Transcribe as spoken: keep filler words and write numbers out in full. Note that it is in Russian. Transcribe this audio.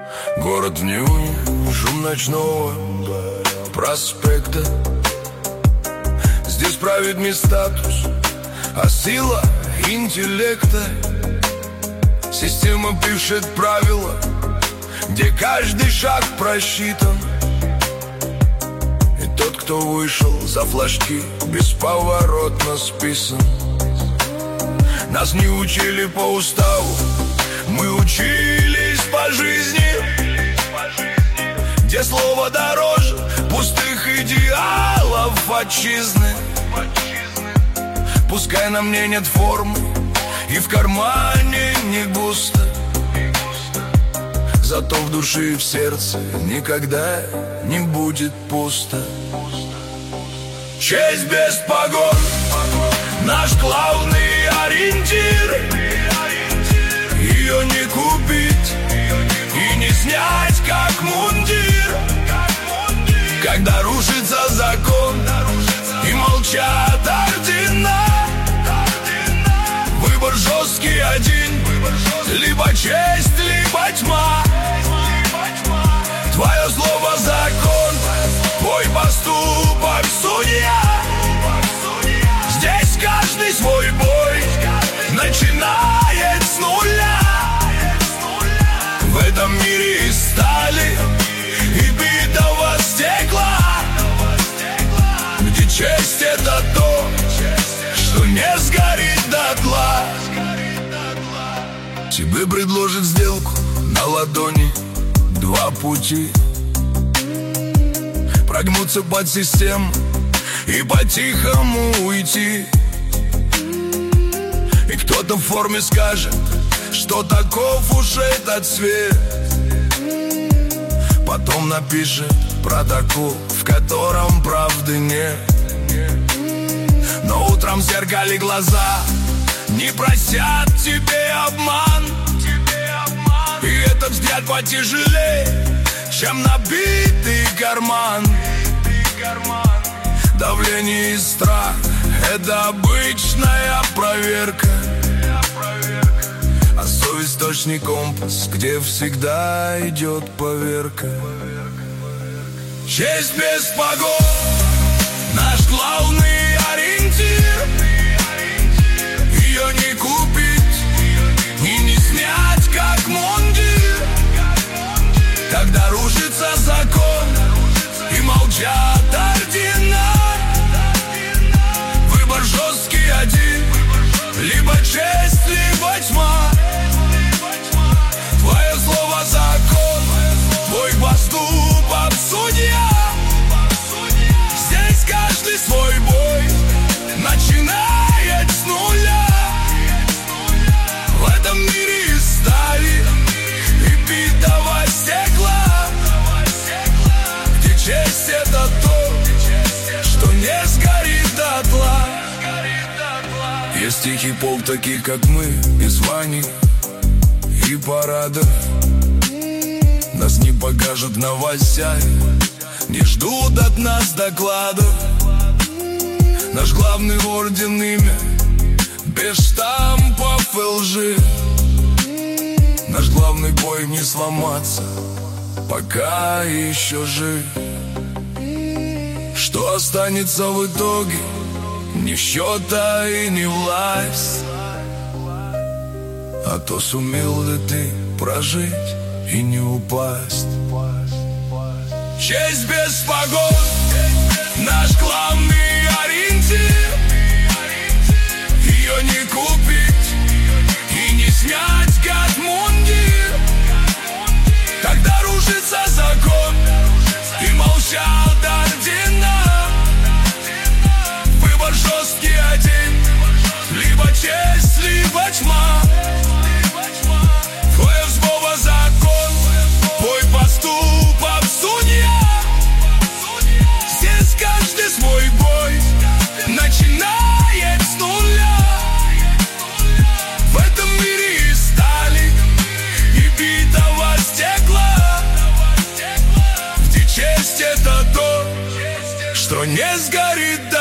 Город в неоне, шум ночного проспекта. Здесь правит не статус, а сила интеллекта. Система пишет правила, где каждый шаг просчитан. И тот, кто вышел за флажки, бесповоротно списан. Нас не учили по уставу, мы учились по жизни, где слово дороже пустых идеалов отчизны. Пускай на мне нет формы и в кармане не густо, зато в душе и в сердце никогда не будет пусто. Честь без погон — наш главный ориентир. Ее не купить и не снять, как мундир. Когда рушится закон и молчат ордена, выбор жесткий один: либо честь, либо тьма. Твое слово закон, твой поступок судья. Здесь каждый свой бой начинает с нуля. В этом мире из стали и битого стекла, где честь — это то, что не сгорит дотла. Тебе предложат сделку на ладони два пути: прогнуться под систему и по-тихому уйти. И кто-то в форме скажет, что таков уж этот свет. Потом напишет протокол, в котором правды нет. Но утром в зеркале глаза не просят тебе обман. И этот взгляд потяжелее, чем набитый карман. Давление и страх — это обычная проверка, а совесть — точный компас, где всегда идет поверка. Честь без погон — наш главный ориентир. Ее не купить и не снять, как мундир. Когда рушится закон и молчат ордена, выбор жесткий один: либо честь, либо тьма. Твое слово закон, твой поступок судья. Здесь каждый свой бой начинает с нуля. В этом мире из стали и битого стекла, где честь — это то, что не сгорит дотла. Есть тихий пол таких, как мы, и званий, и парадов. Нас не покажут в новостях, не ждут от нас докладов. Наш главный орден — имя, без штампов и лжи. Наш главный бой — не сломаться, пока еще жив. Что останется в итоге? Ни счета и ни власть, а то, сумел ли ты прожить и не упасть. Честь без погон — наш главный ориентир. Ее не купить и не снять, как мундир. Когда рушится закон и молчат ордена, выбор жесткий один: либо честь, либо тьма. Твое слово закон, твой поступок судья. Здесь каждый свой бой начинает с нуля. В этом мире из стали и битого стекла, где честь — это то, что не сгорит дотла.